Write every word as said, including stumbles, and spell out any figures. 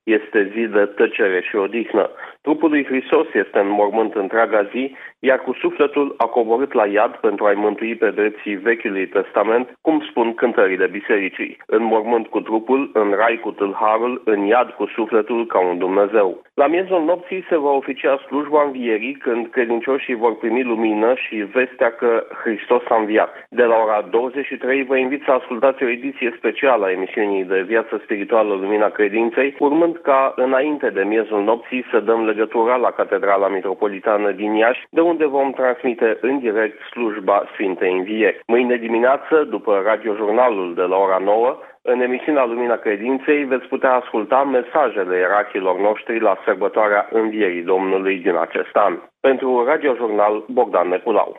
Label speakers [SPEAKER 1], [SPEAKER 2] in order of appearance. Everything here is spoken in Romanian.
[SPEAKER 1] Este zi de tăcere și odihnă. Trupul lui Hristos este în mormânt întreaga zi, iar cu sufletul a coborât la iad pentru a-i mântui pe drepții Vechiului Testament, cum spun cântările bisericii. În mormânt cu trupul, în rai cu tâlharul, în iad cu sufletul ca un Dumnezeu. La miezul nopții se va oficia slujba învierii, când credincioșii vor primi lumină și vestea că Hristos a înviat. De la ora douăzeci și trei vă invit să ascultați o ediție specială a emisiunii de viață spirituală Lumina Credinței, urmând ca înainte de miezul nopții să dăm legătura la Catedrala Mitropolitană din Iași, de unde vom transmite în direct slujba Sfintei Învieri. Mâine dimineață, după radiojurnalul de la ora nouă, în emisiunea Lumina Credinței veți putea asculta mesajele ierarhilor noștri la sărbătoarea Învierii Domnului din acest an. Pentru Radiojurnal, Bogdan Neculau.